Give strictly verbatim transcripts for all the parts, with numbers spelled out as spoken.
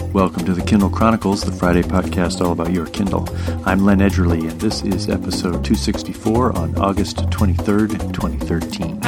Welcome to the Kindle Chronicles, the Friday podcast all about your Kindle. I'm Len Edgerly, and this is episode two sixty-four on August twenty-third, twenty thirteen.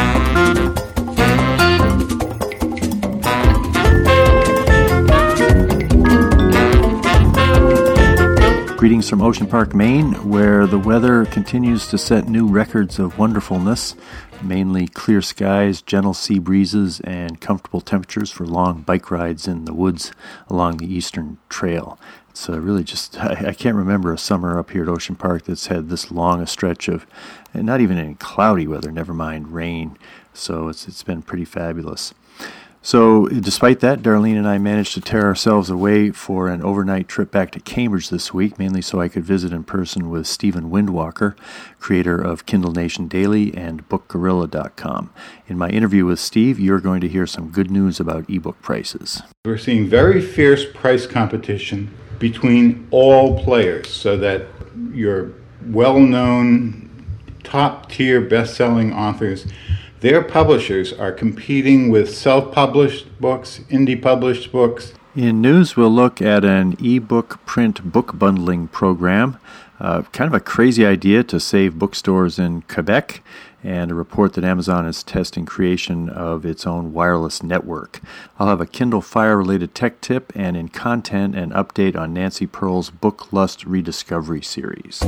Greetings from Ocean Park, Maine, where the weather continues to set new records of wonderfulness, mainly clear skies, gentle sea breezes, and comfortable temperatures for long bike rides in the woods along the Eastern Trail. It's uh, really just, I, I can't remember a summer up here at Ocean Park that's had this long a stretch of, and not even any cloudy weather, never mind rain, so it's it's been pretty fabulous. So, despite that, Darlene and I managed to tear ourselves away for an overnight trip back to Cambridge this week, mainly so I could visit in person with Stephen Windwalker, creator of Kindle Nation Daily and book gorilla dot com. In my interview with Steve, you're going to hear some good news about ebook prices. We're seeing very fierce price competition between all players, so that your well-known, top-tier, best-selling authors, their publishers are competing with self-published books, indie-published books. In news, we'll look at an ebook print book bundling program, uh, kind of a crazy idea to save bookstores in Quebec, and a report that Amazon is testing creation of its own wireless network. I'll have a Kindle Fire-related tech tip, and in content, an update on Nancy Pearl's Book Lust Rediscovery series.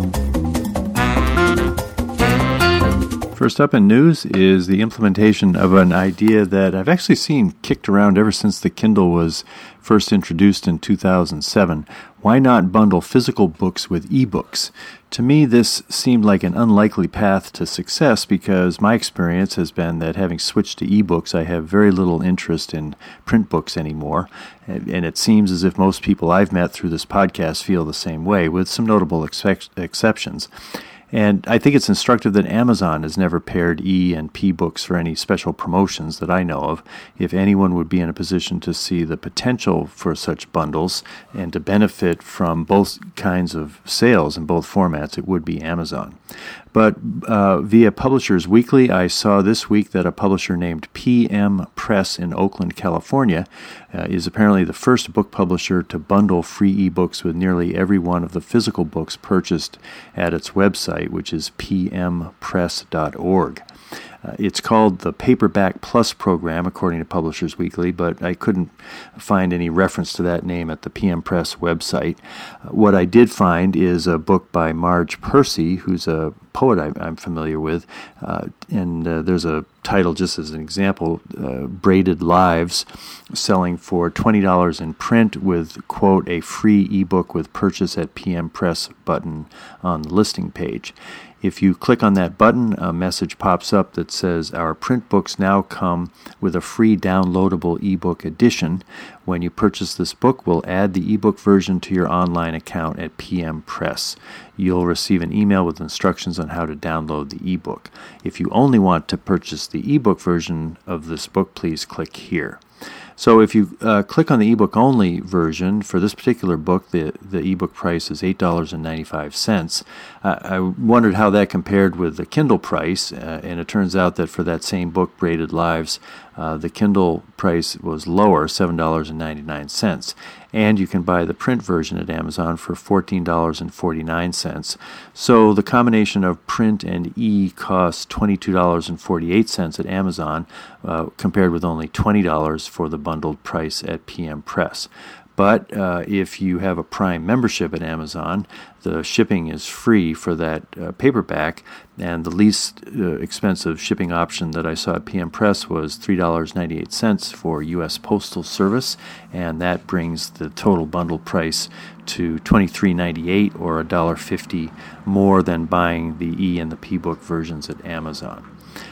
First up in news is the implementation of an idea that I've actually seen kicked around ever since the Kindle was first introduced in two thousand seven. Why not bundle physical books with ebooks? To me, this seemed like an unlikely path to success because my experience has been that having switched to ebooks, I have very little interest in print books anymore. And it seems as if most people I've met through this podcast feel the same way, with some notable ex- exceptions. And I think it's instructive that Amazon has never paired e and p books for any special promotions that I know of. If anyone would be in a position to see the potential for such bundles and to benefit from both kinds of sales in both formats, it would be Amazon. But uh, via Publishers Weekly, I saw this week that a publisher named P M Press in Oakland, California, uh, is apparently the first book publisher to bundle free ebooks with nearly every one of the physical books purchased at its website, which is p m press dot org. Uh, it's called the Paperback Plus program, according to Publishers Weekly, but I couldn't find any reference to that name at the P M Press website. Uh, what I did find is a book by Marge Percy, who's a poet I, I'm familiar with, uh, and uh, there's a title, just as an example, uh, Braided Lives, selling for twenty dollars in print with, quote, a free ebook with purchase at P M Press button on the listing page. If you click on that button, a message pops up that says, our print books now come with a free downloadable ebook edition. When you purchase this book, we'll add the ebook version to your online account at P M Press. You'll receive an email with instructions on how to download the ebook. If you only want to purchase the ebook version of this book, please click here. So if you uh, click on the ebook only version for this particular book, the, the ebook price is eight dollars and ninety-five cents. Uh, I wondered how that compared with the Kindle price, uh, and it turns out that for that same book, Braided Lives, uh, the Kindle price was lower, seven dollars and ninety-nine cents. And you can buy the print version at Amazon for fourteen dollars and forty-nine cents. So the combination of print and e costs twenty-two dollars and forty-eight cents at Amazon, uh, compared with only twenty dollars for the bundled price at P M Press. But uh, if you have a Prime membership at Amazon, the shipping is free for that uh, paperback, and the least uh, expensive shipping option that I saw at P M Press was three dollars and ninety-eight cents for U S Postal Service, and that brings the total bundle price to twenty-three dollars and ninety-eight cents or one dollar and fifty cents more than buying the e and the p book versions at Amazon.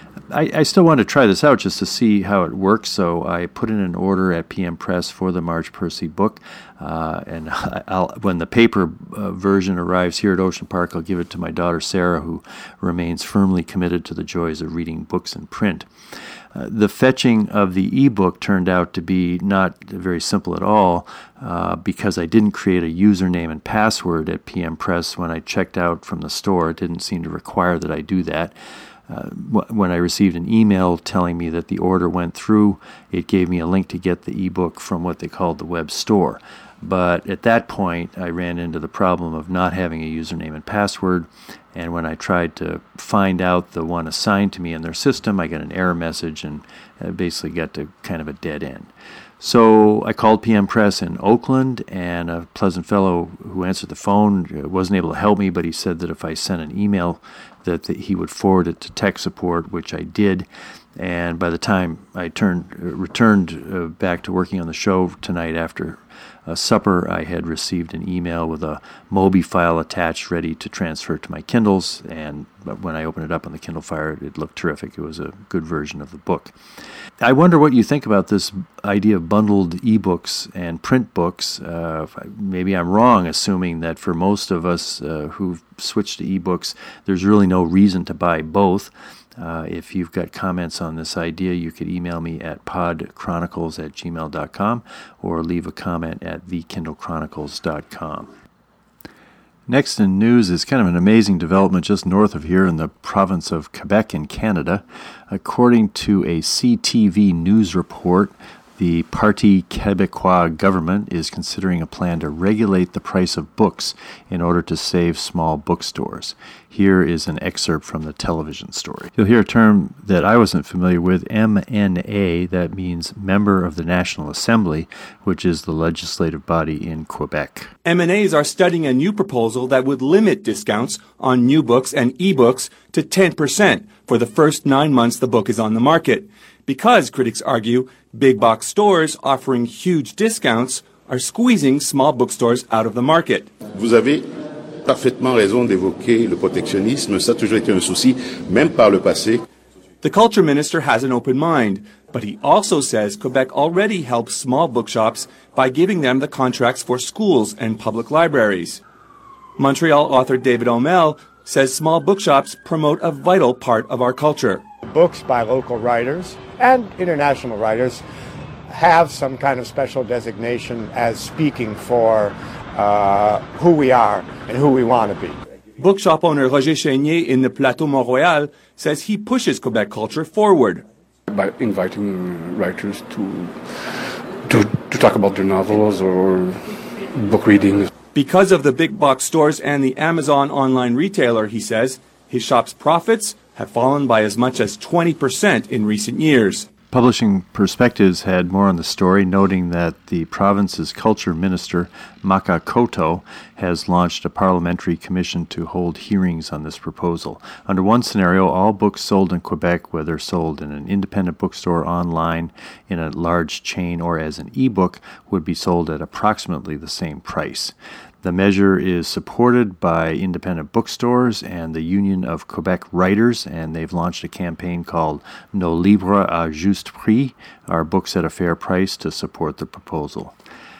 I, I still want to try this out just to see how it works, so I put in an order at P M Press for the Marge Percy book, uh, and I'll, when the paper uh, version arrives here at Ocean Park, I'll give it to my daughter Sarah, who remains firmly committed to the joys of reading books in print. Uh, the fetching of the ebook turned out to be not very simple at all uh, because I didn't create a username and password at P M Press when I checked out from the store. It didn't seem to require that I do that. Uh, when I received an email telling me that the order went through, it gave me a link to get the ebook from what they called the web store. But at that point, I ran into the problem of not having a username and password. And when I tried to find out the one assigned to me in their system, I got an error message and basically got to kind of a dead end. So I called P M Press in Oakland, and a pleasant fellow who answered the phone wasn't able to help me, but he said that if I sent an email that, that he would forward it to tech support, which I did. And by the time I turned, returned uh, back to working on the show tonight after uh, supper, I had received an email with a Mobi file attached ready to transfer to my Kindles. And when I opened it up on the Kindle Fire, it looked terrific. It was a good version of the book. I wonder what you think about this idea of bundled ebooks and print books. Uh, maybe I'm wrong, assuming that for most of us uh, who've switched to ebooks, there's really no reason to buy both. Uh, if you've got comments on this idea, you could email me at podchronicles at gmail dot com or leave a comment at the kindle chronicles dot com. Next in news is kind of an amazing development just north of here in the province of Quebec in Canada. According to a C T V news report, the Parti Québécois government is considering a plan to regulate the price of books in order to save small bookstores. Here is an excerpt from the television story. You'll hear a term that I wasn't familiar with, M N A, that means Member of the National Assembly, which is the legislative body in Quebec. M N As are studying a new proposal that would limit discounts on new books and ebooks to ten percent for the first nine months the book is on the market. Because, critics argue, big box stores offering huge discounts are squeezing small bookstores out of the market. Vous avez parfaitement raison d'évoquer le protectionnisme. Ça a toujours été un souci, même par le passé. The culture minister has an open mind, but he also says Quebec already helps small bookshops by giving them the contracts for schools and public libraries. Montreal author David O'Mell says small bookshops promote a vital part of our culture. Books by local writers and international writers have some kind of special designation as speaking for uh, who we are and who we want to be. Bookshop owner Roger Chénier in the Plateau Mont-Royal says he pushes Quebec culture forward. By inviting writers to, to, to talk about their novels or book readings. Because of the big box stores and the Amazon online retailer, he says, his shop's profits have fallen by as much as twenty percent in recent years. Publishing Perspectives had more on the story, noting that the province's culture minister, Maka Koto, has launched a parliamentary commission to hold hearings on this proposal. Under one scenario, all books sold in Quebec, whether sold in an independent bookstore, online, in a large chain, or as an e-book, would be sold at approximately the same price. The measure is supported by independent bookstores and the Union of Quebec Writers, and they've launched a campaign called Nos Livres à Juste Prix, our books at a fair price, to support the proposal.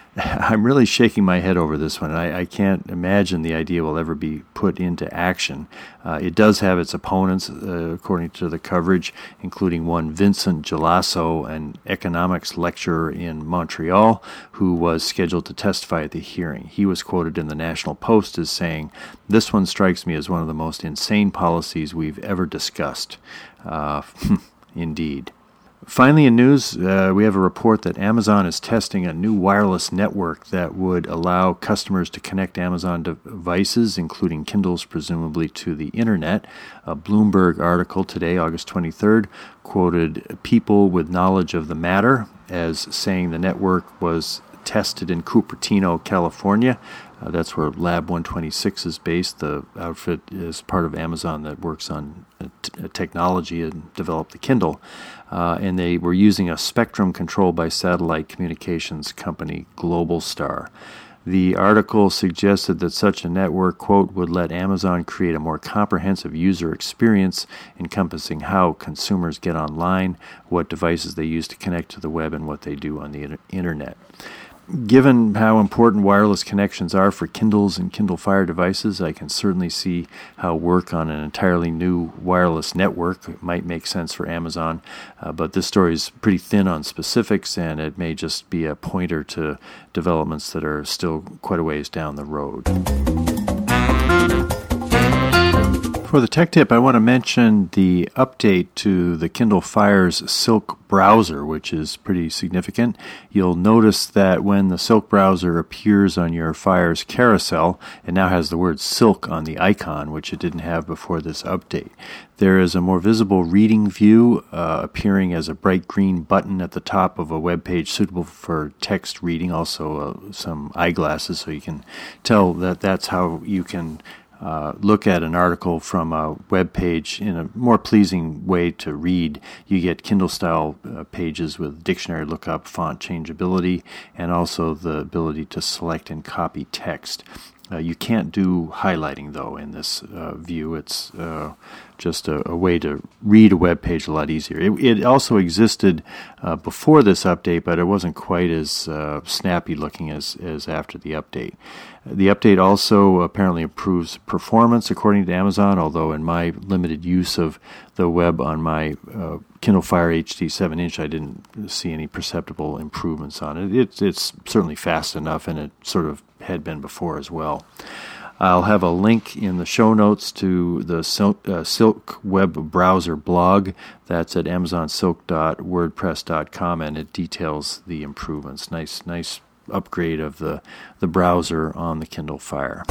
I'm really shaking my head over this one. I, I can't imagine the idea will ever be put into action. Uh, it does have its opponents, uh, according to the coverage, including one Vincent Gelasso, an economics lecturer in Montreal, who was scheduled to testify at the hearing. He was quoted in the National Post as saying, "This one strikes me as one of the most insane policies we've ever discussed." Uh, indeed. Finally, in news, uh, we have a report that Amazon is testing a new wireless network that would allow customers to connect Amazon devices, including Kindles, presumably to the internet. A Bloomberg article today, August twenty-third, quoted people with knowledge of the matter as saying the network was tested in Cupertino, California. Uh, that's where Lab one twenty-six is based. The outfit is part of Amazon that works on uh, t- technology and developed the Kindle. Uh, and they were using a spectrum controlled by satellite communications company Globalstar. The article suggested that such a network, quote, would let Amazon create a more comprehensive user experience encompassing how consumers get online, what devices they use to connect to the web, and what they do on the internet. Given how important wireless connections are for Kindles and Kindle Fire devices, I can certainly see how work on an entirely new wireless network might make sense for Amazon, uh, but this story is pretty thin on specifics, and it may just be a pointer to developments that are still quite a ways down the road. For the tech tip, I want to mention the update to the Kindle Fire's Silk browser, which is pretty significant. You'll notice that when the Silk browser appears on your Fire's carousel, it now has the word Silk on the icon, which it didn't have before this update. There is a more visible reading view uh, appearing as a bright green button at the top of a web page suitable for text reading, also uh, some eyeglasses so you can tell that that's how you can Uh, look at an article from a web page in a more pleasing way to read. You get Kindle-style uh, pages with dictionary lookup, font changeability, and also the ability to select and copy text. Uh, you can't do highlighting, though, in this uh, view. It's uh, just a, a way to read a web page a lot easier. It, it also existed uh, before this update, but it wasn't quite as uh, snappy looking as, as after the update. The update also apparently improves performance, according to Amazon, although in my limited use of the web on my uh, Kindle Fire H D seven inch, I didn't see any perceptible improvements on it. It's, it's certainly fast enough, and it sort of had been before as well. I'll have a link in the show notes to the Silk, uh, Silk web browser blog. That's at amazon silk dot wordpress dot com, and it details the improvements. Nice, nice upgrade of the, the browser on the Kindle Fire.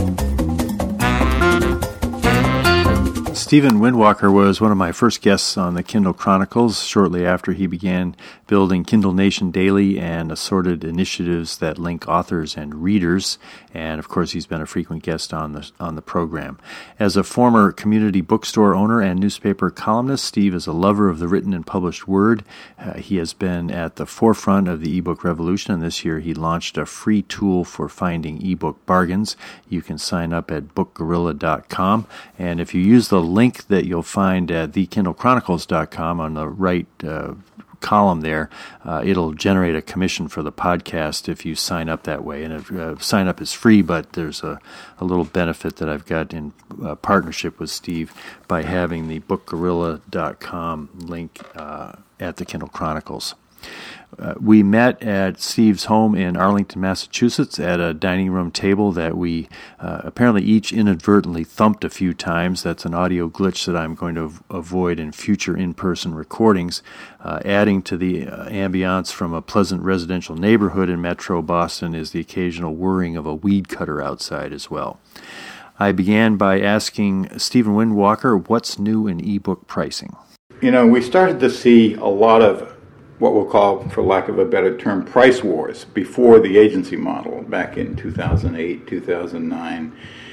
Stephen Windwalker was one of my first guests on the Kindle Chronicles shortly after he began building Kindle Nation Daily and assorted initiatives that link authors and readers. And of course, he's been a frequent guest on the on the program. As a former community bookstore owner and newspaper columnist, Steve is a lover of the written and published word. Uh, he has been at the forefront of the ebook revolution, and this year he launched a free tool for finding ebook bargains. You can sign up at book gorilla dot com, and if you use the link that you'll find at the kindle chronicles dot com on the right uh, column there, uh, it'll generate a commission for the podcast if you sign up that way. And if, uh, sign up is free, but there's a, a little benefit that I've got in uh, partnership with Steve by having the book gorilla dot com link uh, at the Kindle Chronicles. Uh, we met at Steve's home in Arlington, Massachusetts at a dining room table that we uh, apparently each inadvertently thumped a few times. That's an audio glitch that I'm going to av- avoid in future in-person recordings. Uh, adding to the uh, ambiance from a pleasant residential neighborhood in Metro Boston is the occasional whirring of a weed cutter outside as well. I began by asking Stephen Windwalker, what's new in ebook pricing? You know, we started to see a lot of what we'll call, for lack of a better term, price wars before the agency model back in two thousand eight, two thousand nine.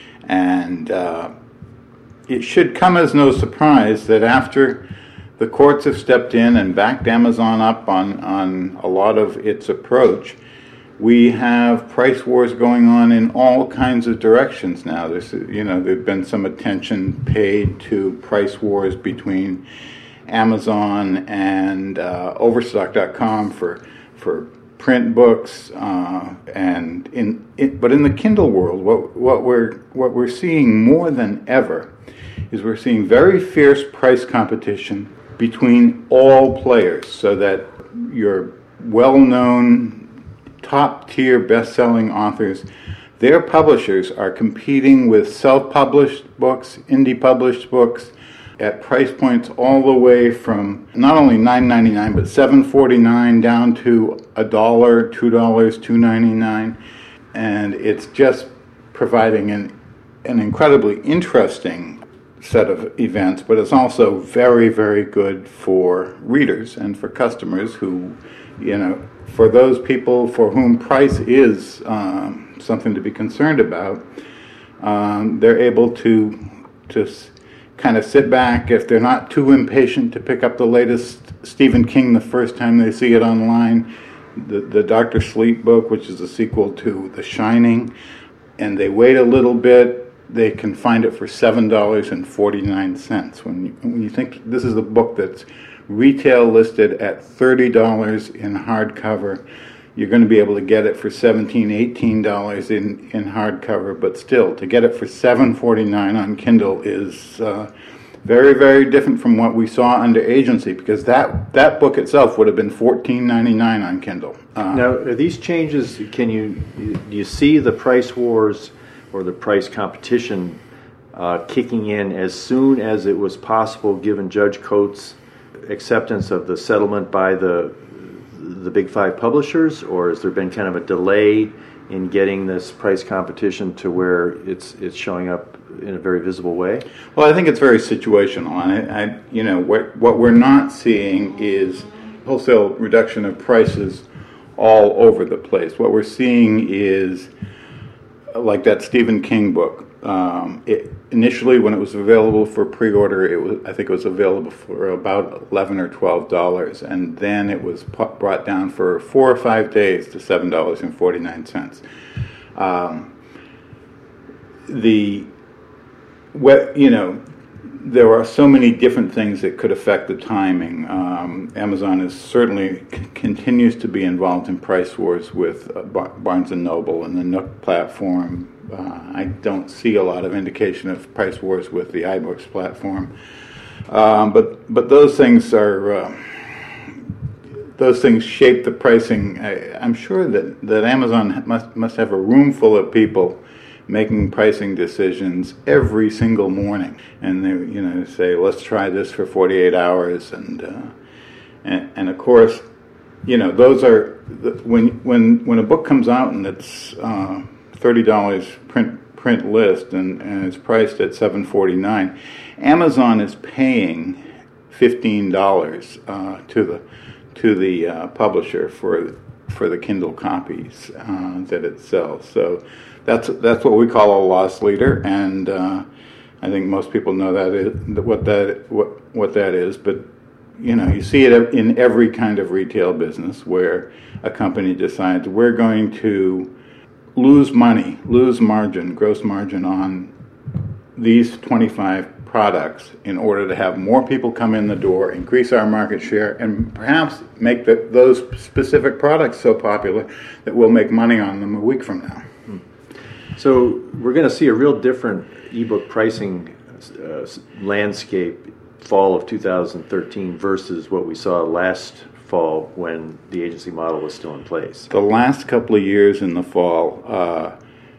And uh, it should come as no surprise that after the courts have stepped in and backed Amazon up on, on a lot of its approach, we have price wars going on in all kinds of directions now. There's, you know, there's been some attention paid to price wars between Amazon and uh, Overstock dot com for for print books, uh, and in it, but in the Kindle world, what what we're what we're seeing more than ever is we're seeing very fierce price competition between all players, so that your well-known, top-tier, best-selling authors, their publishers are competing with self-published books, indie-published books, at price points all the way from not only nine ninety-nine but seven forty-nine down to a dollar, two dollars, two ninety-nine, and it's just providing an an incredibly interesting set of events. But it's also very, very good for readers and for customers who, you know, for those people for whom price is um, something to be concerned about. Um, they're able to to. kind of sit back if they're not too impatient to pick up the latest Stephen King the first time they see it online, the, the Doctor Sleep book, which is a sequel to The Shining, and they wait a little bit, they can find it for seven dollars and forty-nine cents. When you, when you think this is a book that's retail listed at thirty dollars in hardcover, you're going to be able to get it for seventeen dollars, eighteen dollars in, in hardcover, but still, to get it for seven forty-nine on Kindle is uh, very, very different from what we saw under agency, because that, that book itself would have been fourteen ninety-nine on Kindle. Uh, now, are these changes, can you, do you see the price wars or the price competition uh, kicking in as soon as it was possible, given Judge Coates' acceptance of the settlement by the the big five publishers, or has there been kind of a delay in getting this price competition to where it's it's showing up in a very visible way? Well, I think it's very situational, and I, I you know, what what we're not seeing is wholesale reduction of prices all over the place. What we're seeing is like that Stephen King book. Um, it, initially, when it was available for pre-order, it was I think it was available for about eleven or twelve dollars, and then it was pu- brought down for four or five days to seven dollars and forty nine cents. Um, the what you know, there are so many different things that could affect the timing. Um, Amazon is certainly c- continues to be involved in price wars with uh, Bar- Barnes and Noble and the Nook platform. Uh, I don't see a lot of indication of price wars with the iBooks platform, um, but but those things are uh, those things shape the pricing. I, I'm sure that, that Amazon must must have a room full of people making pricing decisions every single morning, and they you know say, let's try this for forty-eight hours, and uh, and, and of course, you know those are the, when when when a book comes out and it's uh, thirty dollars print print list and, and it's priced at seven forty-nine, Amazon is paying fifteen dollars uh, to the to the uh, publisher for for the Kindle copies uh, that it sells. So that's that's what we call a loss leader, and uh, I think most people know that is what that what what that is. But you know, you see it in every kind of retail business where a company decides we're going to lose money, lose margin, gross margin on these twenty-five products in order to have more people come in the door, increase our market share, and perhaps make the, those specific products so popular that we'll make money on them a week from now. So we're going to see a real different ebook pricing uh, landscape fall of two thousand thirteen versus what we saw last fall when the agency model was still in place. The last couple of years in the fall, uh,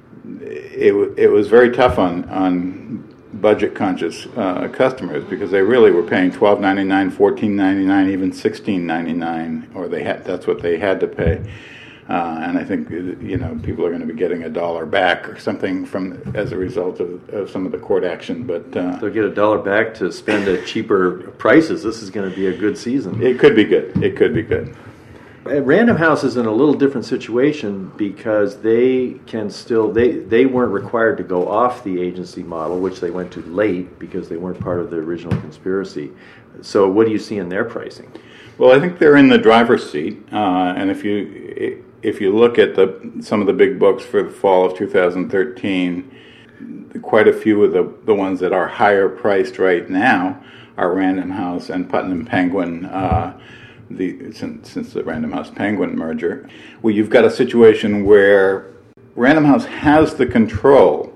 it, it was very tough on, on budget-conscious uh, customers because they really were paying twelve ninety-nine, fourteen ninety-nine, even sixteen ninety-nine, or they had that's what they had to pay. Uh, and I think you know people are going to be getting a dollar back or something from as a result of, of some of the court action. But uh, they'll get a dollar back to spend at cheaper prices. This is going to be a good season. It could be good. It could be good. Random House is in a little different situation because they can still they they weren't required to go off the agency model, which they went to late because they weren't part of the original conspiracy. So what do you see in their pricing? Well, I think they're in the driver's seat, uh, and if you if you look at the some of the big books for the fall of two thousand thirteen, quite a few of the, the ones that are higher priced right now are Random House and Putnam Penguin. Uh, The, since, since the Random House Penguin merger, well, you've got a situation where Random House has the control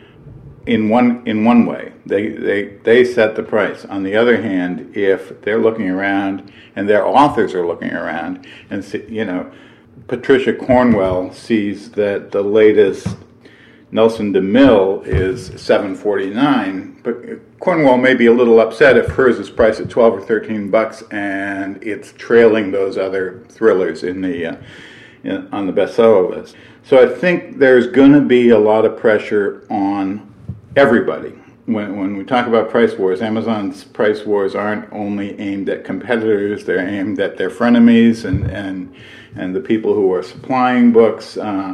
in one in one way. They they they set the price. On the other hand, if they're looking around and their authors are looking around, and see, you know, Patricia Cornwell sees that the latest Nelson DeMille is seven forty-nine, but Cornwell may be a little upset if hers is priced at twelve or thirteen bucks, and it's trailing those other thrillers in the uh, in, on the bestseller list. So I think there's going to be a lot of pressure on everybody. When when we talk about price wars, Amazon's price wars aren't only aimed at competitors; they're aimed at their frenemies and and and the people who are supplying books. Uh,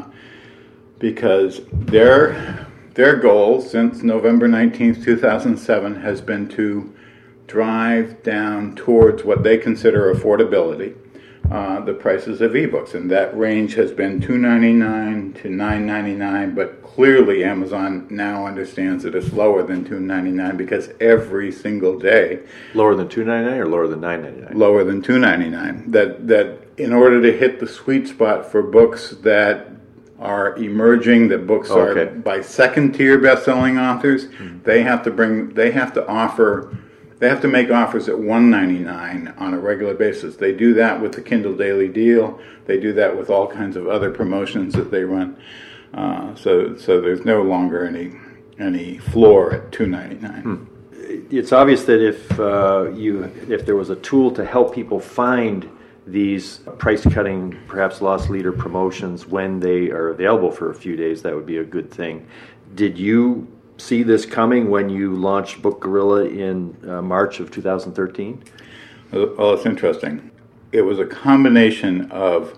Because their their goal since November nineteenth, two thousand seven has been to drive down towards what they consider affordability, uh, the prices of ebooks. And that range has been two ninety-nine to nine ninety-nine, but clearly Amazon now understands that it's lower than two ninety-nine because every single day... Lower than two ninety-nine or lower than nine ninety-nine? Lower than two ninety-nine. That, that in order to hit the sweet spot for books that are emerging, that books oh, okay. are by second-tier best-selling authors, mm-hmm. they have to bring, they have to offer, they have to make offers at one ninety-nine on a regular basis. They do that with the Kindle Daily Deal. They do that with all kinds of other promotions that they run. Uh, so, so there's no longer any any floor at two ninety-nine. Hmm. It's obvious that if uh, you if there was a tool to help people find these price-cutting, perhaps loss leader promotions when they are available for a few days, that would be a good thing. Did you see this coming when you launched Book Gorilla in uh, March of two thousand thirteen? Well, it's interesting. It was a combination of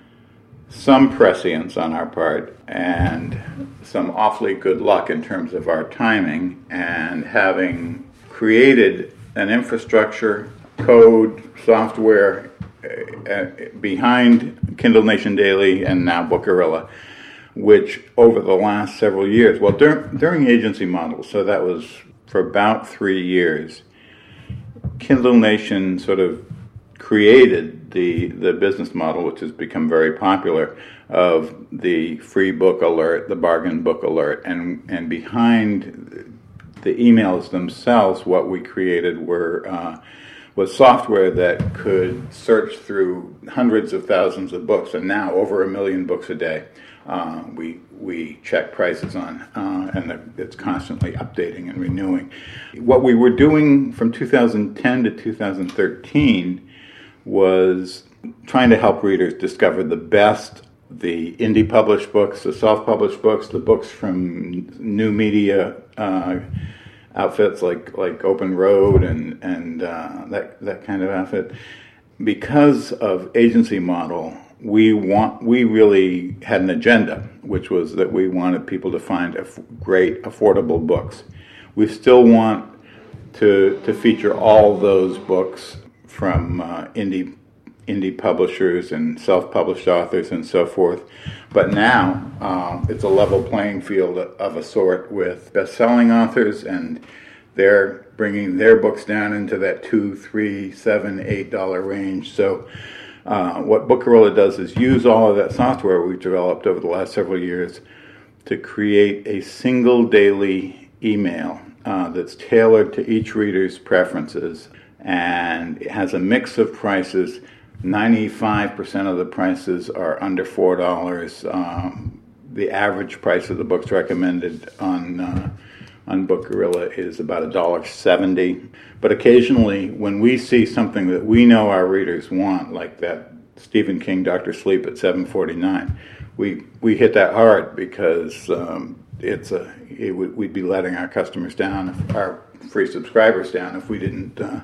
some prescience on our part and some awfully good luck in terms of our timing, and having created an infrastructure, code, software uh, behind Kindle Nation Daily and now Book Gorilla, which over the last several years, well, dur- during agency models, so that was for about three years, Kindle Nation sort of created the the business model, which has become very popular, of the free book alert, the bargain book alert, and and behind the emails themselves, what we created were uh, was software that could search through hundreds of thousands of books, and now over a million books a day. Uh, we we check prices on, uh, and it's constantly updating and renewing. What we were doing from two thousand ten to two thousand thirteen was trying to help readers discover the best, the indie published books, the self-published books, the books from new media uh, outfits like like Open Road and and uh, that that kind of outfit. Because of agency model, we want we really had an agenda, which was that we wanted people to find aff- great, affordable books. We still want to to feature all those books from uh, indie indie publishers and self-published authors and so forth. But now um, it's a level playing field of a sort with best-selling authors, and they're bringing their books down into that two, three, seven, eight dollar range. So uh, what Book Gorilla does is use all of that software we've developed over the last several years to create a single daily email uh, that's tailored to each reader's preferences, and it has a mix of prices. ninety-five percent of the prices are under four dollars. Um, the average price of the books recommended on uh, on Book Gorilla is about one dollar seventy. But occasionally, when we see something that we know our readers want, like that Stephen King Doctor Sleep at seven forty-nine, we we hit that hard, because um, it's a it would, we'd be letting our customers down, if, our free subscribers down, if we didn't uh,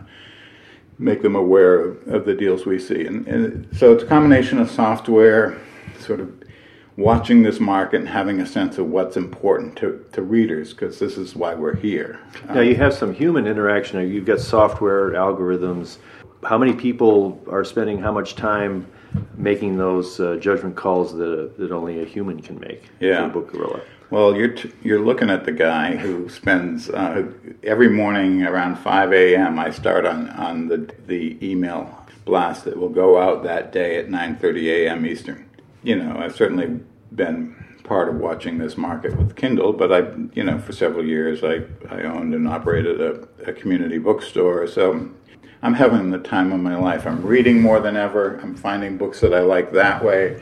make them aware of, of the deals we see. And, and so it's a combination of software, sort of watching this market and having a sense of what's important to, to readers, because this is why we're here. Now, you have some human interaction. You've got software, algorithms. How many people are spending how much time making those uh, judgment calls that that only a human can make? Yeah. For Book Gorilla? Well, you're t- you're looking at the guy who spends uh, every morning around five a.m. I start on, on the the email blast that will go out that day at nine thirty a.m. Eastern. You know, I've certainly been part of watching this market with Kindle, but I, you know, for several years I, I owned and operated a, a community bookstore, so I'm having the time of my life. I'm reading more than ever. I'm finding books that I like that way.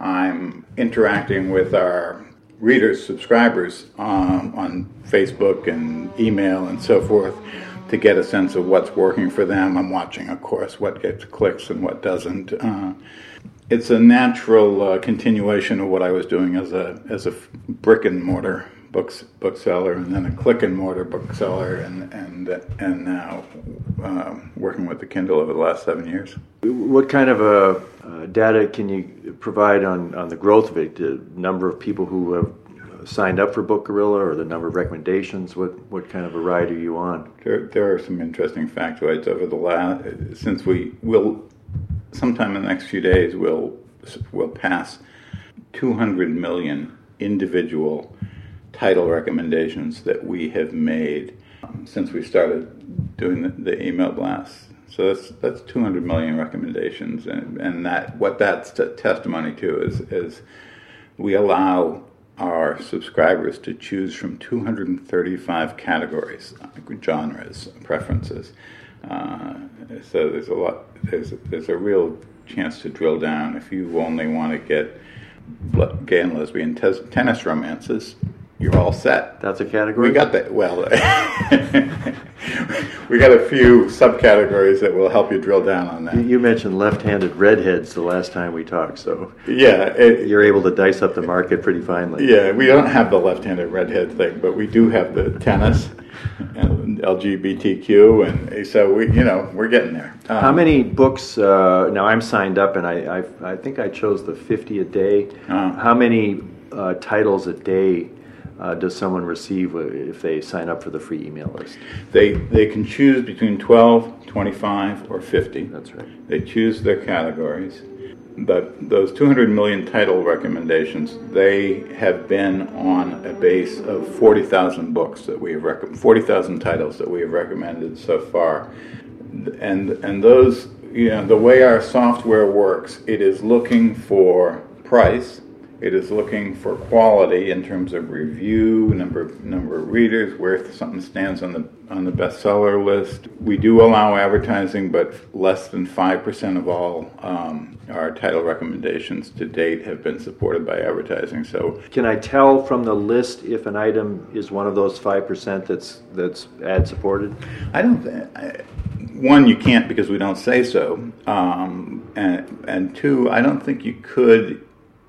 I'm interacting with our readers, subscribers um, on Facebook and email and so forth to get a sense of what's working for them. I'm watching, of course, what gets clicks and what doesn't. Uh, it's a natural uh, continuation of what I was doing as a as a brick and mortar books bookseller, and then a click and mortar bookseller, and and and now uh, working with the Kindle over the last seven years. What kind of a uh, data can you provide on, on the growth of it? The number of people who have signed up for Book Gorilla, or the number of recommendations? What what kind of a ride are you on? There there are some interesting factoids over the last since we will sometime in the next few days we'll we'll pass two hundred million individual title recommendations that we have made um, since we started doing the, the email blasts. So that's that's two hundred million recommendations, and, and that what that's t- testimony to is is we allow our subscribers to choose from two hundred thirty-five categories, genres, preferences. Uh, so there's a lot. There's there's a real chance to drill down. If you only want to get gay and lesbian tes- tennis romances, you're all set. That's a category? We got that. Well, we got a few subcategories that will help you drill down on that. You mentioned left-handed redheads the last time we talked, so yeah, it, you're able to dice up the market pretty finely. Yeah, we don't have the left-handed redhead thing, but we do have the tennis and L G B T Q, and so we, you know, we're getting there. Um, How many books? Uh, now I'm signed up, and I, I, I think I chose the fifty a day. Uh, How many uh, titles a day uh, does someone receive if they sign up for the free email list? They they can choose between twelve, twenty-five, or fifty. That's right. They choose their categories. But those two hundred million title recommendations, they have been on a base of forty thousand books that we have rec- forty thousand titles that we have recommended so far. And and those, you know, the way our software works, it is looking for price. It is looking for quality in terms of review, number of, number of readers, where something stands on the on the bestseller list. We do allow advertising, but less than five percent of all um, our title recommendations to date have been supported by advertising. So, can I tell from the list if an item is one of those five percent that's that's ad supported? I don't. I, one, you can't because we don't say so, um, and and two, I don't think you could.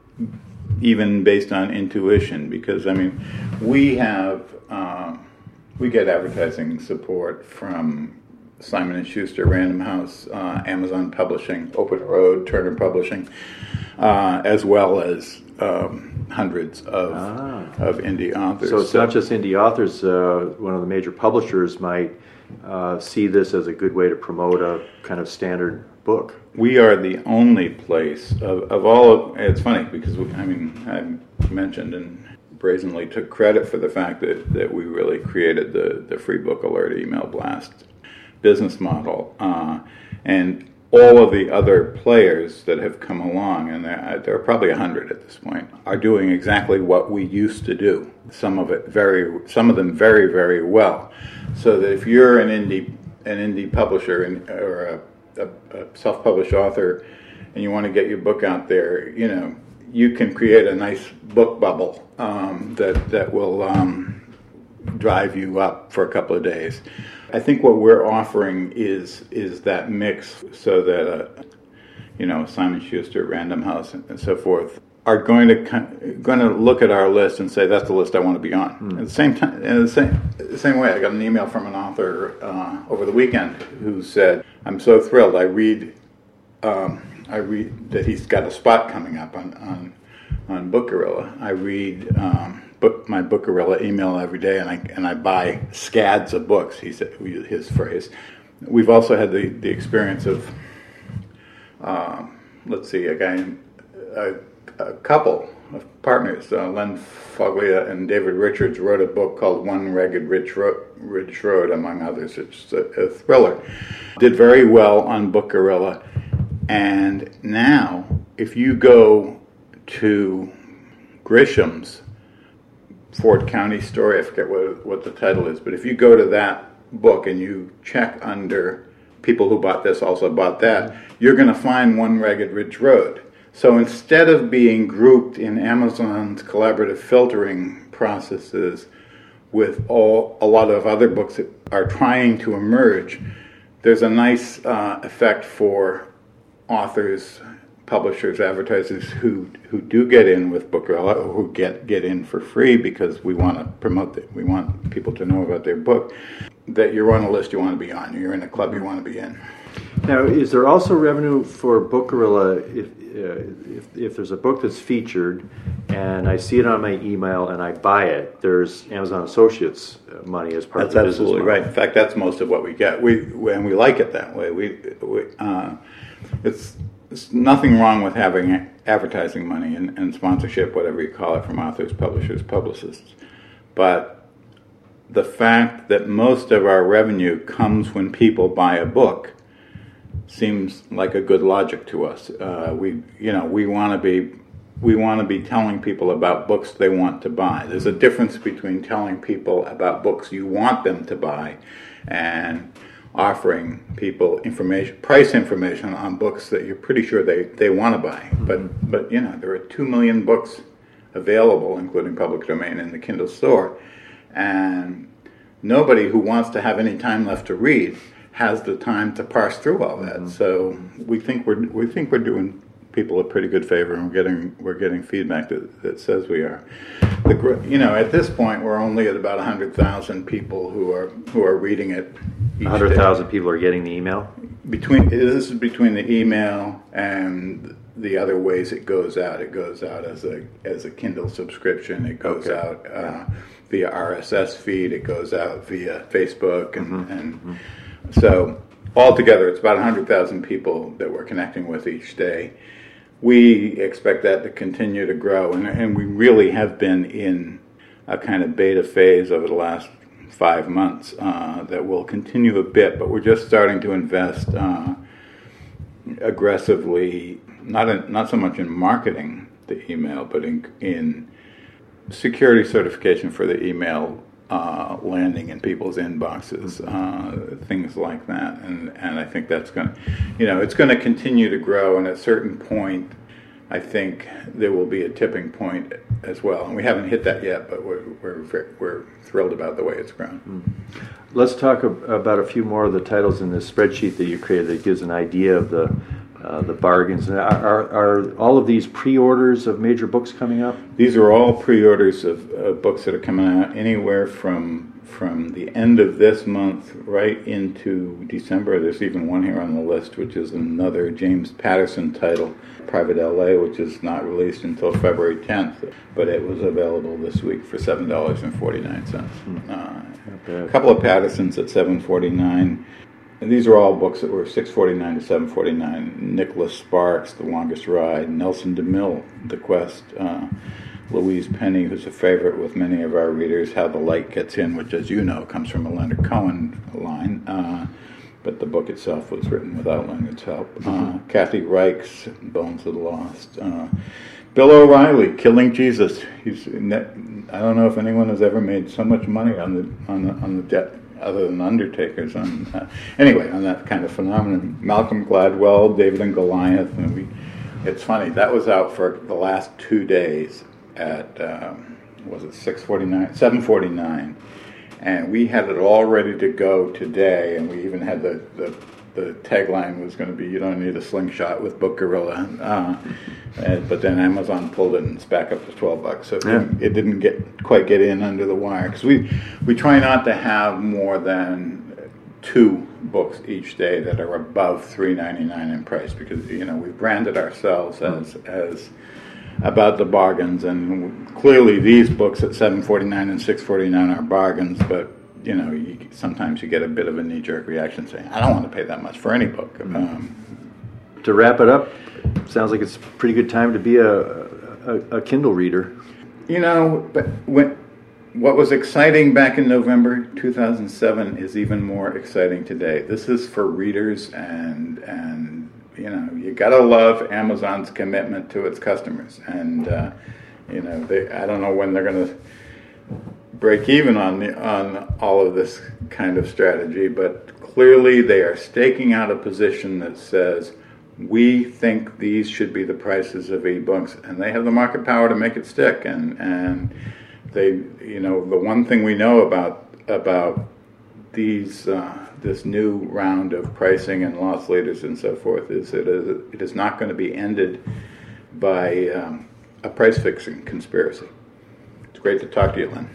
Even based on intuition, because I mean, we have um, we get advertising support from Simon and Schuster, Random House, uh, Amazon Publishing, Open Road, Turner Publishing, uh, as well as um, hundreds of ah. of indie authors. So it's so, not just indie authors. Uh, one of the major publishers might uh, see this as a good way to promote a kind of standard book. We are the only place of, of all of, it's funny because, we, I mean, I mentioned and brazenly took credit for the fact that, that we really created the, the free book alert email blast business model. Uh, and all of the other players that have come along, and there, there are probably a hundred at this point, are doing exactly what we used to do. Some of it very, some of them very, very well. So that if you're an indie, an indie publisher and, or a A, a self-published author and you want to get your book out there, you know, you can create a nice book bubble um, that that will um, drive you up for a couple of days. I think what we're offering is is that mix so that uh, you know, Simon Schuster, Random House, and so forth are going to going to look at our list and say that's the list I want to be on. Mm. At the same time, in the same the same way, I got an email from an author uh, over the weekend who said, "I'm so thrilled. I read, um, I read that he's got a spot coming up on on, on Book Gorilla. I read um, book my Book Gorilla email every day, and I and I buy scads of books." He said his phrase. We've also had the the experience of, uh, let's see, a guy. A, A couple of partners, uh, Len Foglia and David Richards, wrote a book called One-Legged Ridge Road, Ridge Road, among others. It's a, a thriller. Did very well on Book Gorilla. And now, if you go to Grisham's Ford County Story, I forget what, what the title is, but if you go to that book and you check under people who bought this also bought that, you're going to find One-Legged Ridge Road. So instead of being grouped in Amazon's collaborative filtering processes with all a lot of other books that are trying to emerge, there's a nice uh, effect for authors, publishers, advertisers who who do get in with Book Gorilla, or who get, get in for free because we want to promote it. We want people to know about their book, that you're on a list you want to be on. You're in a club you want to be in. Now, is there also revenue for Book Gorilla if, uh, if if there's a book that's featured and I see it on my email and I buy it? There's Amazon Associates money as part that's of the business model. That's absolutely right. In fact, that's most of what we get. We and we like it that way. We, we uh, it's, it's nothing wrong with having advertising money and, and sponsorship, whatever you call it, from authors, publishers, publicists, but the fact that most of our revenue comes when people buy a book seems like a good logic to us. Uh, we, you know, we want to be, we want to be telling people about books they want to buy. There's a difference between telling people about books you want them to buy, and offering people information, price information on books that you're pretty sure they, they want to buy. But but you know, there are two million books available, including public domain, in the Kindle store. And nobody who wants to have any time left to read has the time to parse through all that. Mm-hmm. So we think we're we think we're doing people a pretty good favor, and we're getting we're getting feedback that, that says we are. The, you know, at this point, we're only at about a hundred thousand people who are who are reading it. A hundred thousand people are getting the email. Between this is between the email and the other ways it goes out. It goes out as a as a Kindle subscription. It goes okay. out uh, via R S S feed. It goes out via Facebook, and, mm-hmm. and mm-hmm. so altogether, it's about one hundred thousand people that we're connecting with each day. We expect that to continue to grow, and, and we really have been in a kind of beta phase over the last five months uh, that will continue a bit, but we're just starting to invest uh, aggressively, not in, not so much in marketing the email, but in, in security certification for the email Uh, landing in people's inboxes, uh, things like that, and and I think that's going to, you know, it's going to continue to grow, and at a certain point, I think there will be a tipping point as well, and we haven't hit that yet, but we're we're we're thrilled about the way it's grown. Let's talk about a few more of the titles in this spreadsheet that you created that gives an idea of the Uh, the bargains. Are, are, are all of these pre-orders of major books coming up? These are all pre-orders of uh, books that are coming out anywhere from from the end of this month right into December. There's even one here on the list, which is another James Patterson title, Private L A, which is not released until February tenth, but it was available this week for seven dollars and forty-nine cents. Uh, a couple of Pattersons at seven forty-nine. And these are all books that were six forty-nine to seven forty-nine. Nicholas Sparks, The Longest Ride. Nelson DeMille, The Quest. Uh, Louise Penny, who's a favorite with many of our readers, How the Light Gets In, which, as you know, comes from a Leonard Cohen line. Uh, but the book itself was written without Leonard's help. Uh, Kathy Reich's Bones of the Lost. Uh, Bill O'Reilly, Killing Jesus. He's I don't know if anyone has ever made so much money on the on the on the debt, other than Undertakers. On uh, anyway, on that kind of phenomenon. Malcolm Gladwell, David and Goliath, and we. It's funny, that was out for the last two days at um, was it six forty-nine, seven forty-nine, and we had it all ready to go today, and we even had the the, the tagline was going to be, "You don't need a slingshot with Book Gorilla," uh, and, but then Amazon pulled it and it's back up to twelve bucks, so it, yeah. didn't, it didn't get quite get in under the wire, because we we try not to have more than two books each day that are above three ninety-nine in price, because, you know, we've branded ourselves as as about the bargains, and clearly these books at seven forty-nine and six forty-nine are bargains, but, you know, you, sometimes you get a bit of a knee-jerk reaction saying, I don't want to pay that much for any book. Um, to wrap it up, sounds like it's a pretty good time to be a, a, a Kindle reader. You know, but when what was exciting back in November two thousand seven is even more exciting today. This is for readers, and and you know, you gotta love Amazon's commitment to its customers, and uh, you know, they I don't know when they're gonna break even on the on all of this kind of strategy, but clearly they are staking out a position that says, we think these should be the prices of ebooks, and they have the market power to make it stick. And and they, you know, the one thing we know about about these uh, this new round of pricing and loss leaders and so forth is that it is not going to be ended by um, a price fixing conspiracy. It's great to talk to you, Len.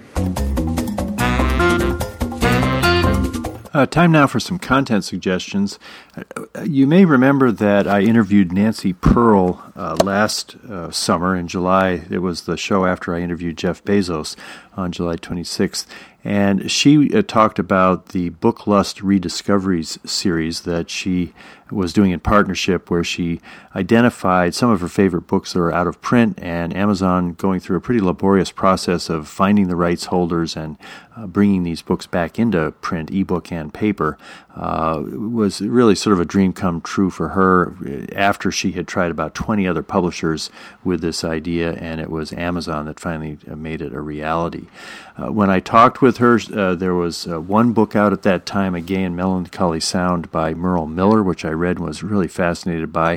Uh, time now for some content suggestions. Uh, you may remember that I interviewed Nancy Pearl uh, last uh, summer in July. It was the show after I interviewed Jeff Bezos on July twenty-sixth. And she uh, talked about the Book Lust Rediscoveries series that she was doing in partnership, where she identified some of her favorite books that are out of print, and Amazon going through a pretty laborious process of finding the rights holders and uh, bringing these books back into print, ebook and paper, uh, was really sort of a dream come true for her after she had tried about twenty other publishers with this idea, and it was Amazon that finally made it a reality. Uh, when I talked with her, uh, there was uh, one book out at that time, A Gay and Melancholy Sound by Merle Miller, which I read and was really fascinated by.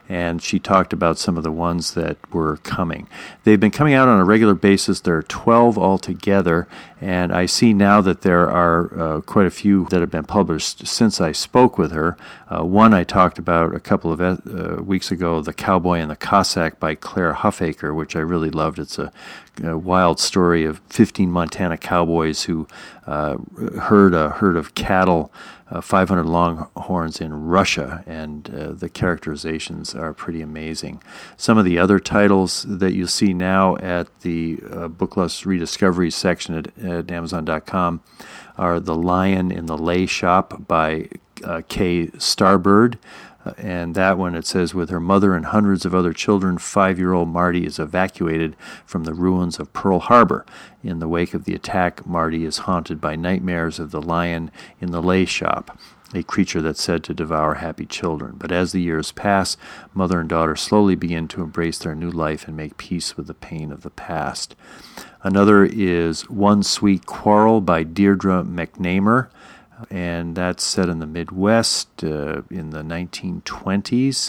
and she talked about some of the ones that were coming. They've been coming out on a regular basis. There are twelve altogether, and I see now that there are uh, quite a few that have been published since I spoke with her. Uh, one I talked about a couple of uh, weeks ago, The Cowboy and the Cossack by Claire Huffaker, which I really loved. It's a, a wild story of fifteen Montana cowboys who uh, herd a herd of cattle, uh, five hundred longhorns in Russia, and uh, the characterizations are pretty amazing. Some of the other titles that you'll see now at the uh, Booklust Rediscovery section at, at Amazon dot com are The Lion in the Lay Shop by uh, Kay Starbird. Uh, and that one, it says, with her mother and hundreds of other children, five-year-old Marty is evacuated from the ruins of Pearl Harbor. In the wake of the attack, Marty is haunted by nightmares of the lion in the lay shop, a creature that's said to devour happy children. But as the years pass, mother and daughter slowly begin to embrace their new life and make peace with the pain of the past. Another is One Sweet Quarrel by Deirdre McNamara, and that's set in the Midwest uh, in the nineteen twenties.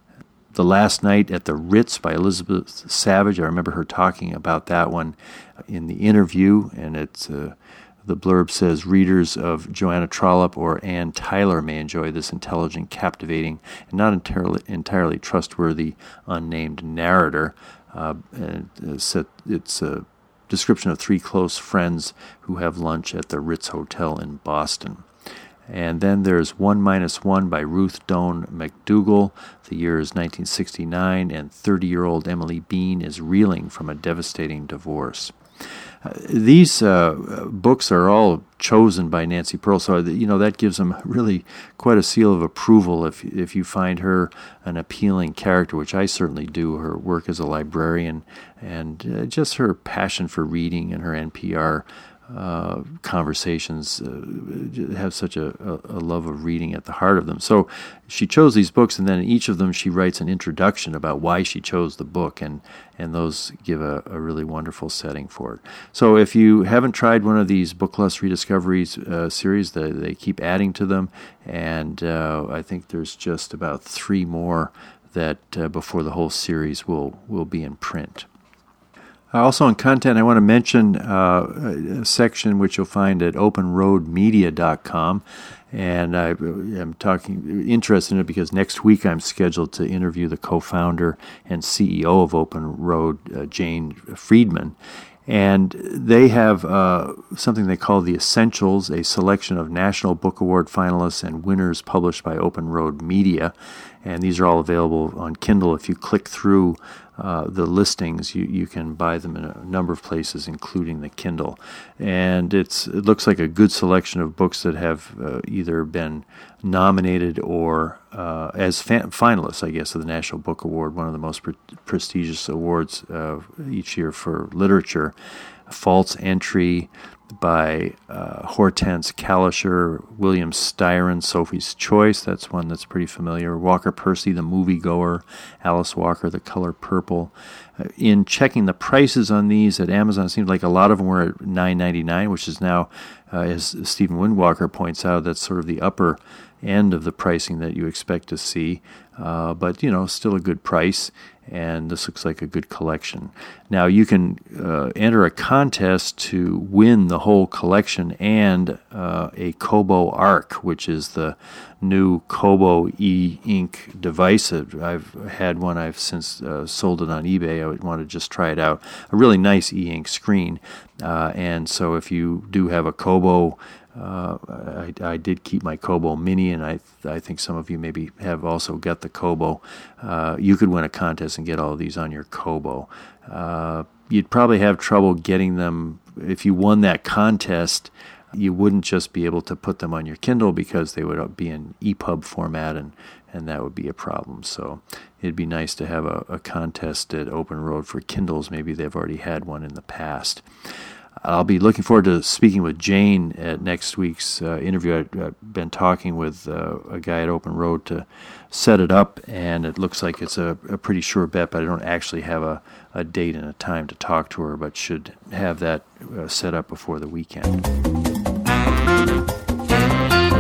The Last Night at the Ritz by Elizabeth Savage. I remember her talking about that one in the interview, and it's uh, the blurb says, readers of Joanna Trollope or Ann Tyler may enjoy this intelligent, captivating, and not entirely, entirely trustworthy unnamed narrator. Uh, and it's a, it's a description of three close friends who have lunch at the Ritz Hotel in Boston. And then there's One Minus One by Ruth Doan McDougall. The year is nineteen sixty-nine, and thirty-year-old Emily Bean is reeling from a devastating divorce. Uh, these uh, books are all chosen by Nancy Pearl, so you know that gives them really quite a seal of approval if if you find her an appealing character, which I certainly do. Her work as a librarian and uh, just her passion for reading and her N P R uh, conversations uh, have such a, a, a love of reading at the heart of them. So she chose these books, and then in each of them she writes an introduction about why she chose the book, and and those give a, a really wonderful setting for it. So if you haven't tried one of these Booklust Rediscoveries uh, series, they, they keep adding to them, and uh, I think there's just about three more that uh, before the whole series will, will be in print. Uh, also in content, I want to mention uh, a section which you'll find at open road media dot com. And I am talking interested in it because next week I'm scheduled to interview the co-founder and C E O of Open Road, uh, Jane Friedman. And they have uh, something they call the Essentials, a selection of National Book Award finalists and winners published by Open Road Media. And these are all available on Kindle. If you click through uh, the listings, you, you can buy them in a number of places, including the Kindle. And it's it looks like a good selection of books that have uh, either been nominated or uh, as fa- finalists, I guess, of the National Book Award, one of the most pre- prestigious awards uh, each year for literature. False Entry by uh, Hortense Kalischer, William Styron, Sophie's Choice, that's one that's pretty familiar, Walker Percy, The Moviegoer, Alice Walker, The Color Purple. Uh, in checking the prices on these at Amazon, it seemed like a lot of them were at nine ninety-nine, which is now, uh, as Stephen Windwalker points out, that's sort of the upper end of the pricing that you expect to see, uh, but, you know, still a good price, and this looks like a good collection. Now, you can uh, enter a contest to win the whole collection and uh, a Kobo Arc, which is the new Kobo e-ink device. I've had one. I've since uh, sold it on eBay. I would want to just try it out. A really nice e-ink screen, uh, and so if you do have a Kobo, Uh, I, I did keep my Kobo Mini, and I I think some of you maybe have also got the Kobo. Uh, you could win a contest and get all of these on your Kobo. Uh, you'd probably have trouble getting them. If you won that contest, you wouldn't just be able to put them on your Kindle because they would be in E P U B format, and, and that would be a problem. So it'd be nice to have a, a contest at Open Road for Kindles. Maybe they've already had one in the past. I'll be looking forward to speaking with Jane at next week's uh, interview. I, I've been talking with uh, a guy at Open Road to set it up, and it looks like it's a, a pretty sure bet, but I don't actually have a, a date and a time to talk to her, but should have that uh, set up before the weekend.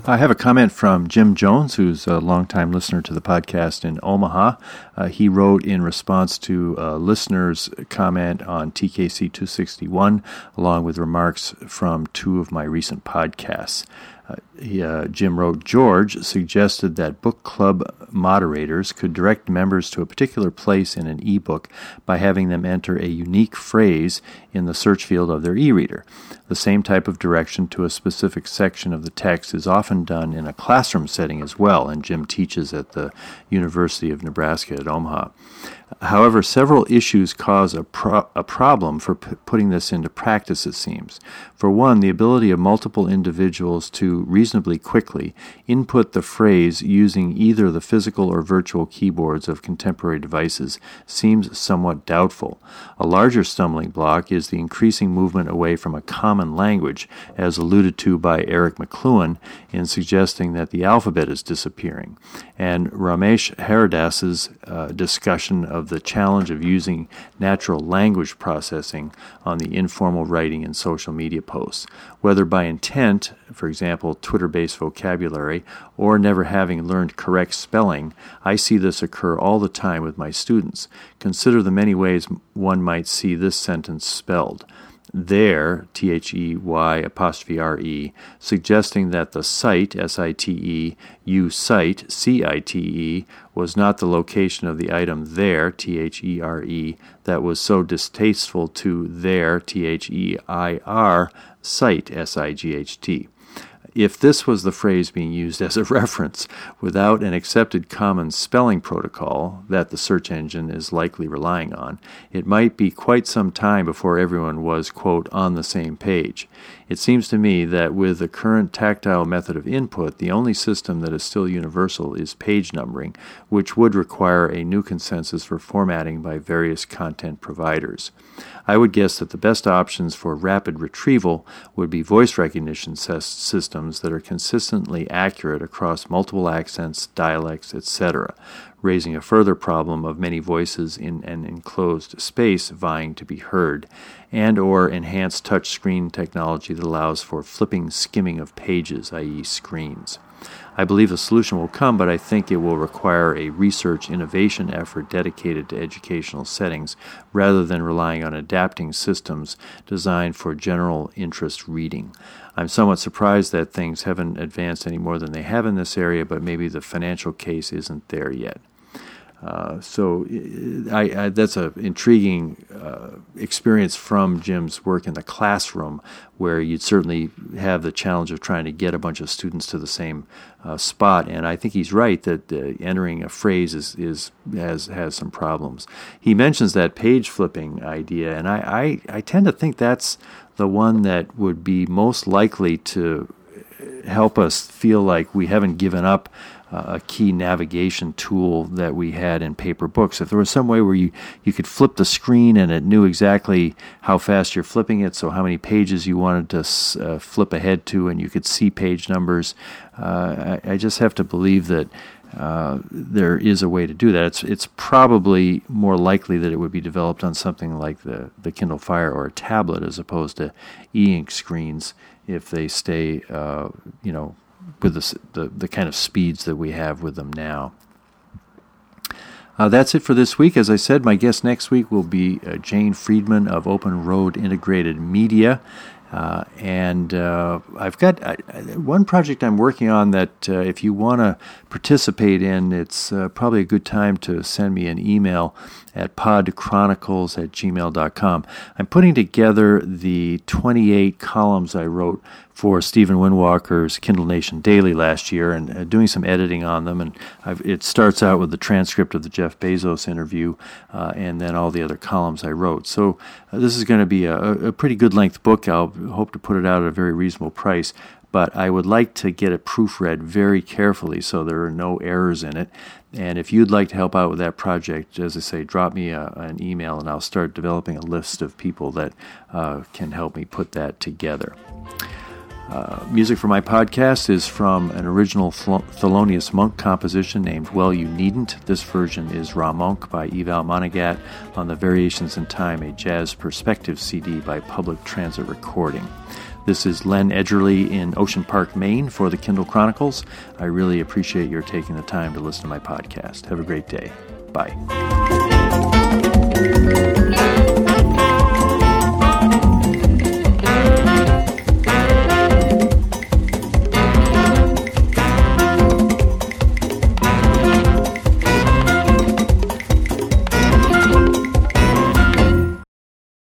I have a comment from Jim Jones, who's a longtime listener to the podcast in Omaha. Uh, he wrote in response to a listener's comment on T K C two sixty-one, along with remarks from two of my recent podcasts. Uh, he, uh, Jim wrote, George suggested that book club moderators could direct members to a particular place in an e-book by having them enter a unique phrase in the search field of their e-reader. The same type of direction to a specific section of the text is often done in a classroom setting as well, and Jim teaches at the University of Nebraska at Omaha. However, several issues cause a, pro- a problem for p- putting this into practice, it seems. For one, the ability of multiple individuals to reasonably quickly input the phrase using either the physical or virtual keyboards of contemporary devices seems somewhat doubtful. A larger stumbling block is the increasing movement away from a common language, as alluded to by Eric McLuhan in suggesting that the alphabet is disappearing, and Ramesh Haridas's uh, discussion of the challenge of using natural language processing on the informal writing in social media posts. Whether by intent, for example, Twitter-based vocabulary, or never having learned correct spelling, I see this occur all the time with my students. Consider the many ways one might see this sentence spelled. There, T H E Y apostrophe R E, suggesting that the site, S I T E, you cite, C I T E, was not the location of the item there, T H E R E, that was so distasteful to there, T H E I R, cite, S I G H T. If this was the phrase being used as a reference without an accepted common spelling protocol that the search engine is likely relying on, it might be quite some time before everyone was, quote, on the same page. It seems to me that with the current tactile method of input, the only system that is still universal is page numbering, which would require a new consensus for formatting by various content providers. I would guess that the best options for rapid retrieval would be voice recognition systems that are consistently accurate across multiple accents, dialects, et cetera, raising a further problem of many voices in an enclosed space vying to be heard, and or enhanced touchscreen technology that allows for flipping skimming of pages, that is screens. I believe a solution will come, but I think it will require a research innovation effort dedicated to educational settings rather than relying on adapting systems designed for general interest reading. I'm somewhat surprised that things haven't advanced any more than they have in this area, but maybe the financial case isn't there yet. Uh, so I, I, that's an intriguing uh, experience from Jim's work in the classroom, where you'd certainly have the challenge of trying to get a bunch of students to the same uh, spot. And I think he's right that uh, entering a phrase is, is has has some problems. He mentions that page flipping idea, and I, I, I tend to think that's the one that would be most likely to help us feel like we haven't given up a key navigation tool that we had in paper books. If there was some way where you, you could flip the screen and it knew exactly how fast you're flipping it, so how many pages you wanted to uh, flip ahead to, and you could see page numbers, uh, I, I just have to believe that uh, there is a way to do that. It's it's probably more likely that it would be developed on something like the, the Kindle Fire or a tablet as opposed to e-ink screens if they stay, uh, you know, with the, the the kind of speeds that we have with them now. Uh, that's it for this week. As I said, my guest next week will be uh, Jane Friedman of Open Road Integrated Media. Uh, and uh, I've got uh, one project I'm working on that uh, if you want to participate in, it's uh, probably a good time to send me an email at podchronicles at gmail dot com. I'm putting together the twenty-eight columns I wrote for Stephen Windwalker's Kindle Nation Daily last year, and uh, doing some editing on them. And I've, it starts out with the transcript of the Jeff Bezos interview, uh, and then all the other columns I wrote. So uh, this is going to be a, a pretty good length book. I'll hope to put it out at a very reasonable price, but I would like to get it proofread very carefully so there are no errors in it. And if you'd like to help out with that project, as I say, drop me a, an email and I'll start developing a list of people that uh, can help me put that together. Uh, music for my podcast is from an original Thelonious Monk composition named Well You Needn't. This version is Ra Monk by Eval Monaghat on the Variations in Time, a Jazz Perspective C D by Public Transit Recording. This is Len Edgerly in Ocean Park, Maine for the Kindle Chronicles. I really appreciate your taking the time to listen to my podcast. Have a great day. Bye.